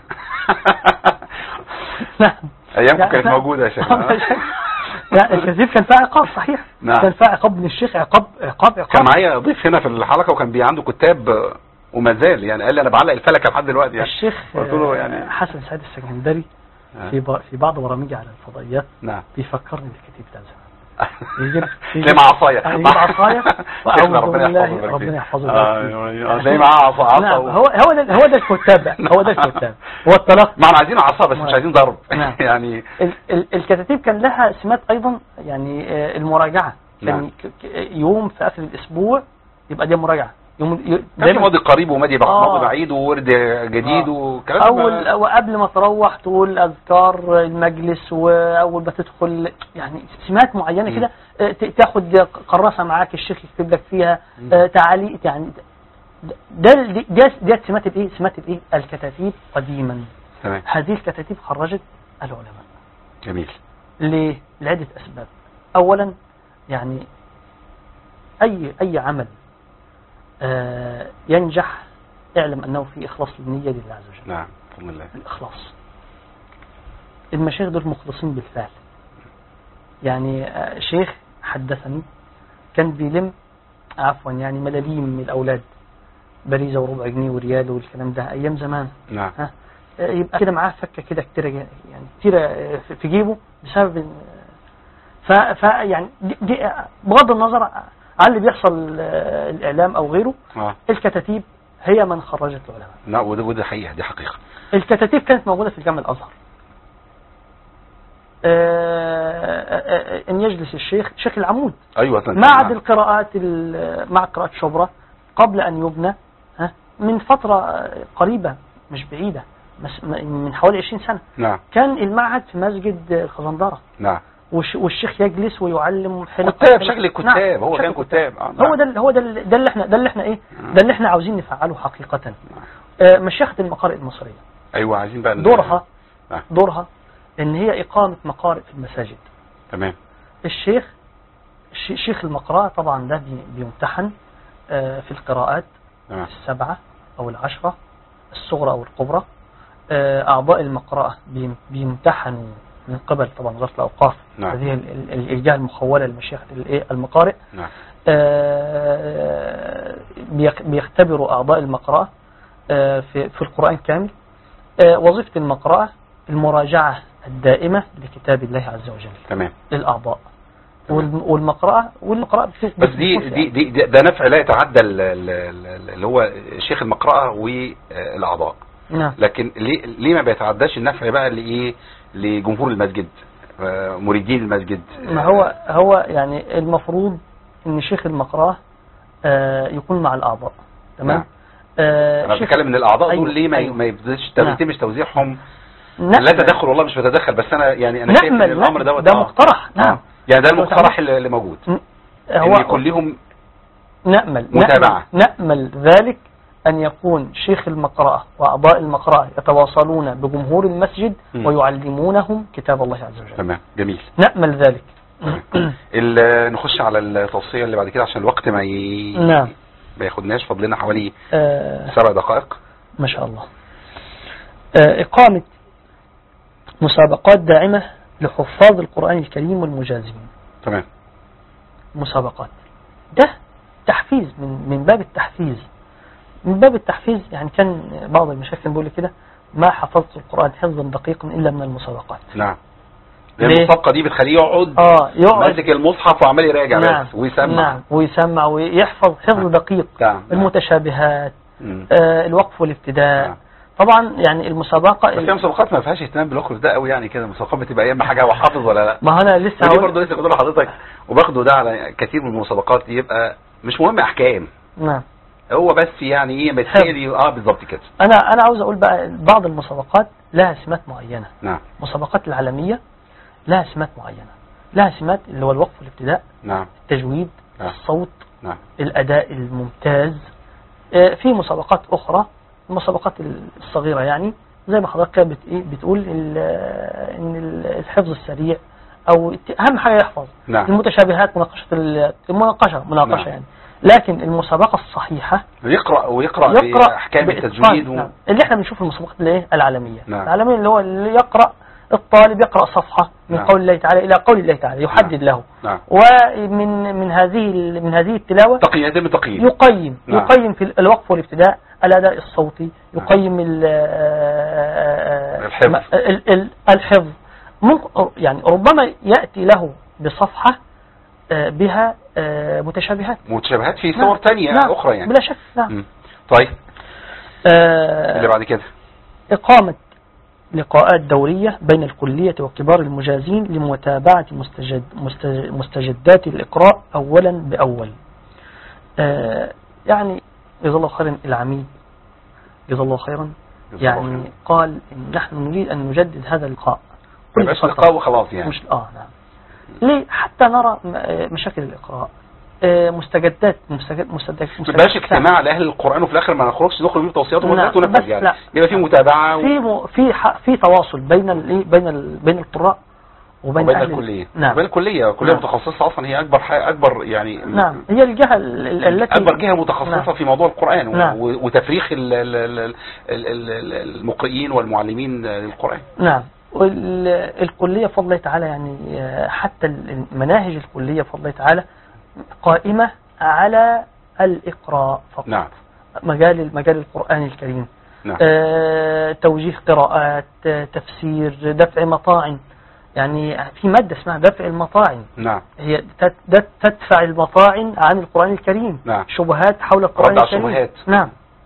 نعم. ايامكم لا، كانت لا. موجوده يا شيخ. لا، الكتاتيب كان فيها عقاب صحيح. نعم. كان فيها عقاب من الشيخ، عقاب عقاب عقاب. كان معايا ضيف هنا في الحلقه وكان بي عنده كتاب وما زال يعني، قال لي انا بعلق الفلكه لحد دلوقتي يعني. الشيخ قلت له آه، يعني حسن سعيد السكندري آه. في ب- في بعض برامجه على الفضائيات نعم. بيفكرني بالكتيب بتاع زمان. يجيب تلاقي معاه عصايه. يجيب عصايه شيخنا وأعوذ ربنا بالله يحفظه ربنا يحفظه. اه تلاقي معاه عصا عصا نعم. و- هو هو ده هو ده الكتاب بقى. هو ده الكتاب. هو التلقي. ما احنا عايزين عصا بس مش عايزين ضرب نعم. يعني. ال- ال- الكتاتيب كان لها سمات ايضا يعني آه، المراجعه. نعم. كان ك- ك- يوم في اخر الاسبوع يبقى دي مراجعه. يوم ي- كان في دايما ماضي قريب وماضي بع- آه. ماضي بعيد وورد جديد آه. وكلام اول وقبل ما تروح تقول اذكار المجلس، واول ما تدخل يعني سمات معينه مم. كده. آه، ت- تاخد كراسه معاك الشيخ يكتب لك فيها آه، تعاليق يعني. ده دي دي دي سمات الايه؟ سمات الايه؟ الكتاتيب قديما. تمام. هذه الكتاتيب خرجت العلماء. جميل. ليه؟ لعدة أسباب. أولا يعني أي أي عمل آه ينجح اعلم أنه في إخلاص للنية لله عز وجل. نعم بفضل الله. الإخلاص. المشايخ دول مخلصين بالفعل. يعني آه شيخ حدثني كان بيلم عفوا يعني ملاليم من الأولاد، باريزة وربع جنيه وريال والكلام ده أيام زمان. نعم. ها آه، يبقى كده معاه فكة كده كتيرة يعني كتيرة آه، في في جيبه بسبب إن- ف ف يعني دي دي بغض النظر عن اللي بيحصل آه، الإعلام أو غيره، اه الكتاتيب هي من خرجت العلماء. لا وده وده حقيقه، دي حقيقه. الكتاتيب كانت موجودة في الجامع الأزهر. آه، آه، آه، ان يجلس الشيخ شيخ العمود ايوه معهد القراءات ال- معهد قراءات شبرا قبل ان يبنى ها من فترة قريبة مش بعيدة، مس- من حوالي عشرين سنة نعم كان المعهد في مسجد الخزندرة، نعم. والش- والشيخ يجلس ويعلم حلقة كتاب، شكل الكتاب. نعم، هو شكل كان كتاب. آه، هو نعم. ده هو ده ده اللي احنا ده اللي احنا ايه ده اللي احنا عاوزين نفعله حقيقة. آه، مشيخة المقارئ المصرية ايوه عايزين بقى دورها آه. دورها ان هي اقامة مقارئ في المساجد. تمام. الشيخ الشي- شيخ المقرأة طبعا ده بي- بيمتحن آه، في القراءات تمام. السبعة او العشرة الصغرى او الكبرى. آه، اعضاء المقرأة بيم- بيمتحنوا من قبل طبعا وزارة الاوقاف، نعم. هذه ال- ال- الجهة المخولة لمشيخة الايه المقارئ. نعم. آه، بيخ- بيختبروا أعضاء المقرأة آه، في في القرآن كامل. آه، وظيفة المقرأة المراجعة الدائمة لكتاب الله عز وجل تمام. للأعضاء. تمام. والم- والمقرأة والمقرأة بت- بس دي بتبص دي, يعني. دي ده نفع لا يتعدى ال- ال- ال- اللي هو شيخ المقرأة والاعضاء. نعم. لكن ليه ليه ما بيتعداش النفع بقى لايه لجمهور المسجد، آه، مريدين المسجد؟ ما هو هو يعني المفروض ان شيخ المقرأة آه، يكون مع الأعضاء. تمام. نعم. آه، انا شيخ- بتكلم ان الاعضاء أيوة، دول ليه ما أيوة. ما يبداش نعم. يتمش توزيعهم؟ نعم. لا تدخل والله مش بتدخل، بس انا يعني انا شايف ان نأمل الامر لا، دوت ده آه. مقترح. نعم. آه. يعني ده المقترح اللي اللي موجود، ن- ان يكون لهم نأمل متابعة. نأمل ذلك أن يكون شيخ المقرأة وأعضاء المقرأة يتواصلون بجمهور المسجد م. ويعلمونهم كتاب الله عز وجل. تمام. جميل. نأمل ذلك. ال- نخش على التوصية اللي بعد كده عشان الوقت ما ي... نعم. ما ياخدناش، فاضلنا حوالي آه سبع دقائق. ما شاء الله. آه إقامة مسابقات داعمة لحفاظ القرآن الكريم والمجازين. تمام. مسابقات ده تحفيز من من باب التحفيز من باب التحفيز يعني كان بعض المشايخ بيقول لي كده: ما حفظت القرآن حفظا دقيقا إلا من المسابقات. نعم. ليه؟ المسابقة دي بتخليه يقعد اه يقعد ماسك المصحف وعمال يراجع نعم بس ويسمع. نعم ويسمع ويحفظ حفظ نعم. دقيق. نعم. المتشابهات، مم. آه الوقف والابتداء. نعم. طبعا يعني المسابقة بس هي مسابقات ما فيهاش اهتمام بالوقف ده قوي يعني كده، المسابقات بتبقى ايام حاجه وحافظ ولا لا. ما انا لسه ودي هقول برضه لسه بقول لحضرتك وباخده ده على كثير من المسابقات، يبقى مش مهم احكام، نعم. هو بس يعني ايه بتسالي اه بالظبط كده. انا انا عاوز اقول بقى بعض المسابقات لها سمات معينة. نعم. المسابقات العالمية لها سمات معينة، لها سمات اللي هو الوقف والابتداء، نعم. التجويد، نعم. الصوت، نعم. الأداء الممتاز. آه، في مسابقات أخرى، المسابقات الصغيرة يعني زي ما حضرتك بت إيه بتقول ال- إن ال- الحفظ السريع أو الت- أهم حاجة يحفظ. نعم. المتشابهات، مناقشة ال- المناقشة مناقشة نعم. يعني. لكن المسابقة الصحيحة يقرأ ويقرأ يقرأ بأحكام بإتقان. التجويد و... نعم. اللي احنا بنشوف المسابقات اللي ايه العالمية. نعم. العالمية اللي هو اللي يقرأ الطالب يقرأ صفحة من نعم. قول الله تعالى إلى قول الله تعالى يحدد نعم. له. نعم. ومن من هذه ال- من هذه التلاوة تقييم يتم تقييم. يقيم نعم. يقيم في الوقف والابتداء الأداء الصوتي، يقيم ال- الحفظ. ال- ال- الحفظ. ممكن يعني ربما يأتي له بصفحة آه، بها آه، متشابهات متشابهات في نعم. صور تانية نعم. أخرى يعني. بلا شك. نعم. مم. طيب آه، اللي بعد كده إقامة لقاءات دورية بين الكلية وكبار المجازين لمتابعة مستجد مستجد مستجدات الإقراء أولا بأول. آه يعني جزا الله خيرا العميد جزا الله خيرا جزا الله يعني خيرا. قال إن نحن نريد أن نجدد هذا اللقاء ما يبقاش لقاء وخلاص يعني. مش آه نعم. ليه؟ حتى نرى م- آه، مشاكل الإقراء، آه، مستجدات مستجد مستجد ما تبقاش اجتماع لأهل القرآن وفي الآخر ما نخرجش نخرج بيه توصيات نعم. ومنزلات ونفذ بس يعني. لا. يبقى في متابعة و... في م- في ح- في تواصل بين ال بين ال بين القراء وبين, وبين أهل الكلية. نعم. وبين الكلية الكلية نعم. متخصصة أصلا، هي أكبر حاجة أكبر يعني. نعم. هي الجهة ال- ال- التي أكبر جهة متخصصة نعم. في موضوع القرآن و... نعم. و- وتفريخ ال... ال... ال... ال... ال- المقرئين والمعلمين للقرآن. نعم. والكلية بفضل الله تعالى يعني آه، حتى المناهج الكلية بفضل الله تعالى قائمة على الإقراء فقط. نعم. مجال مجال القرآن الكريم. نعم. آه، توجيه قراءات، آه، تفسير، دفع مطاعن. يعني في مادة اسمها دفع المطاعن. نعم. هي تت- تت- تدفع المطاعن عن القرآن الكريم. نعم. شبهات حول القرآن ردع الكريم. الشبهات. نعم.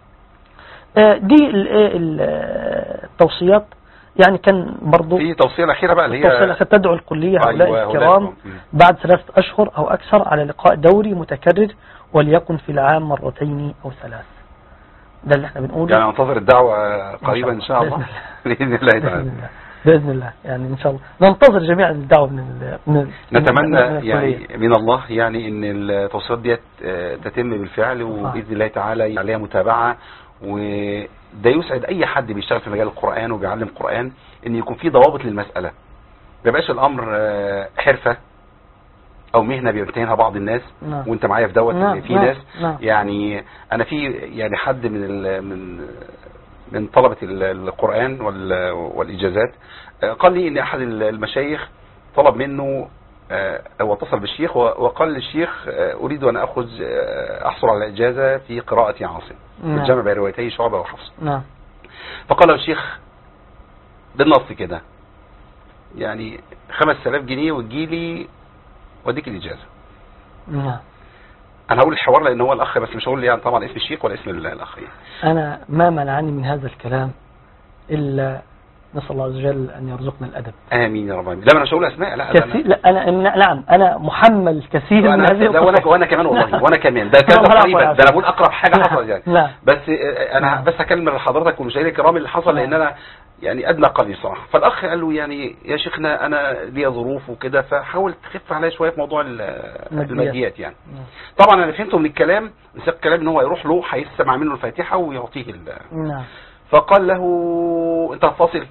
آه، دي ال- ال- آه، التوصيات يعني كان برضو في توصية الأخيرة بقى اللي التوصية هي الأخيرة تدعو الكلية هؤلاء أيوة، الكرام هؤلاء. مم. بعد ثلاثة أشهر أو أكثر على لقاء دوري متكرر وليكن في العام مرتين أو ثلاث. ده اللي احنا بنقوله. يعني ننتظر الدعوة قريبا إن شاء الله بإذن الله بإذن تعالى. الله. بإذن الله يعني إن شاء الله ننتظر جميعا الدعوة من ال من ال نتمنى من يعني من الله يعني ان التوصيات ديت آه، تتم بالفعل، وباذن الله تعالى عليها متابعه، ده يسعد اي حد بيشتغل في مجال القرآن وبيعلم قرآن ان يكون في ضوابط للمسألة، ما يبقاش الامر حرفة او مهنة بيمتهنها بعض الناس. نعم. وانت معايا في دوت نعم. في نعم. ناس نعم. يعني انا في يعني حد من ال من من طلبة القرآن والاجازات قال لي ان احد المشايخ طلب منه او اتصل بالشيخ وقال للشيخ اريد ان اخذ احصل على اجازة في قراءة عاصم الجمع بين روايتي شعبة وحفص. نعم. فقال له الشيخ بالنص كده يعني خمس آلاف جنيه وتجيلي واديك الاجازة. نعم. انا هقول الحوار لان هو الاخ، بس مش هقول يعني طبعا اسم الشيخ ولا اسم الاخ. انا ما منعني من هذا الكلام الا نسأل الله عز وجل ان يرزقنا الادب. امين يا رب. لا انا مش هقول اسماء. لا كثير. لا انا نعم انا محمل كثير من هذه القصص. وانا وانا كمان والله وانا كمان ده كان تقريبا ده انا بقول اقرب حاجه حصلت يعني. لا. بس انا بس هكلم لحضرتك والمشاهدين الكرام اللي حصل لان انا يعني ادنى قلبي صراحه. فالاخ قال له يعني يا شيخنا انا ليا ظروف وكده فحاول تخف عليا شويه في موضوع الماديات يعني. طبعا انا فهمته من الكلام نسيت الكلام ان هو يروح له هيسمع منه الفاتحه ويعطيه نعم. فقال له انت هتفاصل.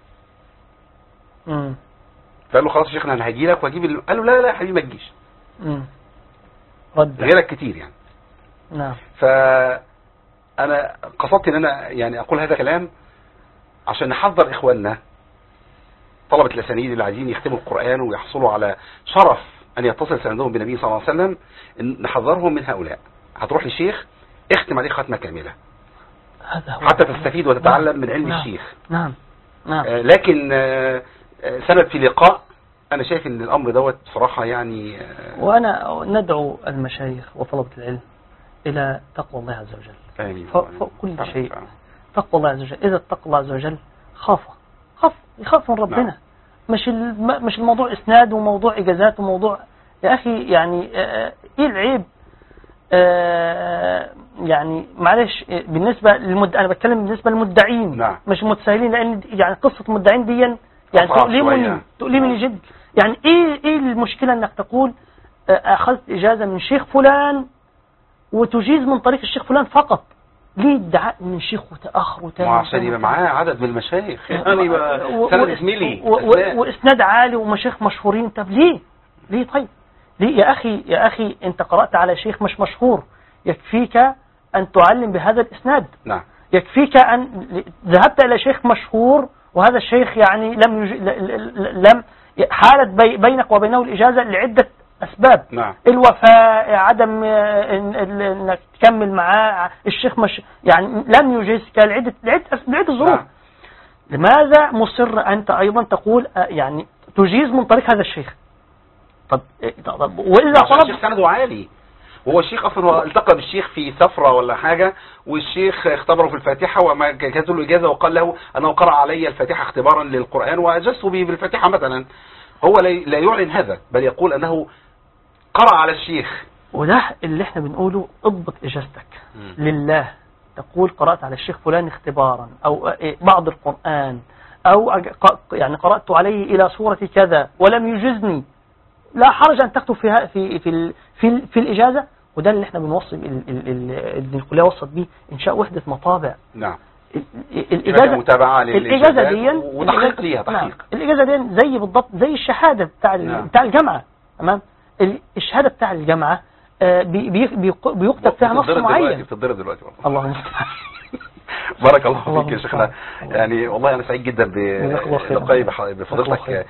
امم فقال له خلاص يا شيخنا انا هاجي لك واجيب ال... قال له لا لا يا حبيبي ما تجيش. امم رد غيرك كتير يعني. نعم. فانا قصدت ان انا يعني اقول هذا الكلام عشان نحذر اخواننا طلبة الاسانيد اللي عايزين يختموا القرآن ويحصلوا على شرف ان يتصل سندهم بالنبي صلى الله عليه وسلم، نحذرهم من هؤلاء. هتروح لشيخ اختم عليه ختمة كاملة هذا هو حتى تستفيد وتتعلم نعم. من علم نعم. الشيخ. نعم نعم. آه لكن آه سند في لقاء انا شايف ان الامر دوت بصراحة يعني آه وانا ندعو المشايخ وطلبة العلم الى تقوى الله عز وجل. آمين. فوق كل شيء تقوى الله عز وجل. اذا اتقى الله عز وجل خاف خاف يخاف من ربنا. نعم. مش مش الموضوع اسناد وموضوع اجازات وموضوع يا اخي يعني آه ايه العيب آه يعني معلش بالنسبة للمد... انا بتكلم بالنسبة للمدعين. نعم. مش متساهلين لان يعني قصة المدعين دي يعني تؤلمني تؤلمني جدا. يعني ايه ايه المشكلة انك تقول اخذت اجازة من شيخ فلان وتجيز من طريق الشيخ فلان فقط؟ ليه ادعاء من شيخ وتأخر وتاني عشان يبقى معاه عدد من المشايخ يعني يبقى سند زميلي واسناد عالي ومشايخ مشهورين. طب ليه ليه طيب ليه يا اخي يا اخي انت قرأت على شيخ مش مشهور يكفيك ان تعلم بهذا الاسناد. نعم. يكفيك ان ذهبت الى شيخ مشهور وهذا الشيخ يعني لم يج... لم حالت بي... بينك وبينه الاجازة لعدة اسباب. نعم. الوفاء عدم انك تكمل معاه الشيخ مش يعني لم يجيزك لعدة لعدة ظروف. نعم. لماذا مصر انت ايضا تقول يعني تجيز من طريق هذا الشيخ؟ طب, طب واذا طلب الشيخ سنده عالي وهو الشيخ اصلا هو التقى بالشيخ في سفرة ولا حاجة والشيخ اختبره في الفاتحة وما كانت له اجازة وقال له انه قرأ علي الفاتحة اختبارا للقرآن واجزت به بالفاتحة مثلا. هو لا يعلن هذا بل يقول انه قرأ على الشيخ. وده اللي احنا بنقوله اضبط اجازتك م. لله. تقول قرأت على الشيخ فلان اختبارا او بعض القرآن او يعني قرأت عليه الى سورة كذا ولم يجزني، لا حرج ان تكتب في في في في, في الاجازة. وده اللي احنا بنوصي ابن الكلية وصت به انشاء وحدة مطابع. نعم. الاجازة متابعة الاجازة دي وتحقيق ليها تحقيق. الاجازة دي زي بالضبط زي الشهادة بتاع نعم. بتاع الجامعة. تمام. الشهادة بتاع الجامعة بي بي بيكتب فيها نص معين. بتتضرب دلوقتي والله. الله المستعان. بارك الله فيك يا شيخنا. يعني والله انا سعيد جدا بلقائي بفضيلتك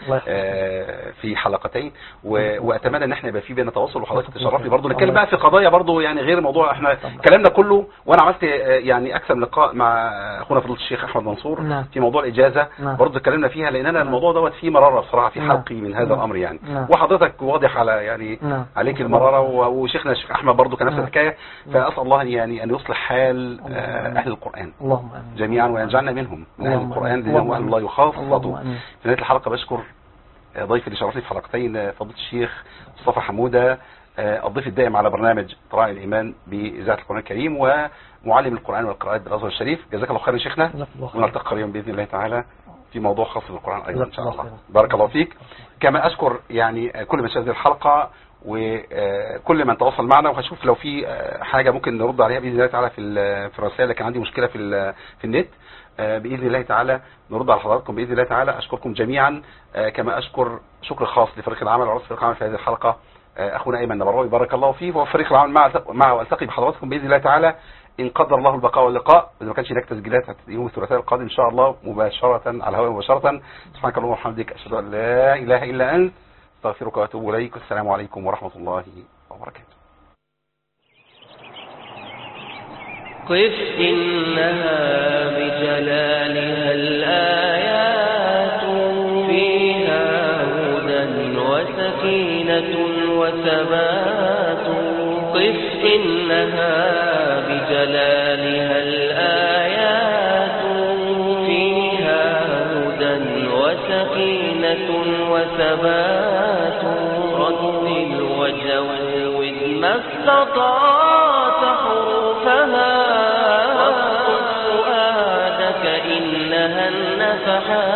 في حلقتين واتمنى ان احنا يبقى في بينا تواصل وحضرتك تشرفني برضه نتكلم بقى في قضايا برضه يعني غير موضوع احنا كلامنا كله. وانا عملت يعني اكثر من لقاء مع اخونا فضيله الشيخ احمد منصور نعم. في موضوع الاجازه نعم. برضه اتكلمنا فيها لان انا الموضوع دوت فيه مراره بصراحه في حلقي من هذا نعم. الامر يعني نعم. وحضرتك واضح على يعني نعم. عليك المراره وشيخنا الشيخ احمد برضه كان نفس الحكايه. فاسال الله يعني ان يصلح حال اهل القران اللهم جميعا ويجعلنا منهم من اهل القرآن لأنهم أهل الله يخاصته. في نهاية الحلقة بشكر ضيفي اللي شرفني في حلقتين فضيلة الشيخ مصطفى حمودة الضيف الدائم على برنامج طراع الإيمان بإذاعة القرآن الكريم ومعلم القرآن والقراءات بالأزهر الشريف. جزاك الله خير يا شيخنا ونلتقي قريبا بإذن الله تعالى في موضوع خاص بالقرآن أيضا إن شاء الله. بارك الله فيك. كما أشكر يعني كل من شاهد الحلقة وكل من تواصل معنا، وهشوف لو في حاجة ممكن نرد عليها بإذن الله تعالى في في الرسائل. كان عندي مشكلة في في النت، بإذن الله تعالى نرد على حضراتكم بإذن الله تعالى. أشكركم جميعا، كما أشكر شكر خاص لفريق العمل وعرض فريق العمل في هذه الحلقة، أخونا أيمن نبراوي بارك الله فيه، وفريق العمل معه، والتقي بحضراتكم بإذن الله تعالى إن قدر الله البقاء واللقاء. إذا ما كانش هناك تسجيلات يوم الثلاثاء القادم إن شاء الله مباشرة على الهواء مباشرة. سبحانك اللهم وبحمدك، أشهد أن لا إله إلا أنت، استغفرك وأتوب إليك. السلام عليكم ورحمة الله وبركاته. قف إنها بجلالها الآيات، فيها هدى وسكينة وثبات. قف إنها بجلالها الآيات، فيها هدى وسكينة وثبات. رتل وجود ما استطعت حروفها، واصقل فؤادك إنها النفحات.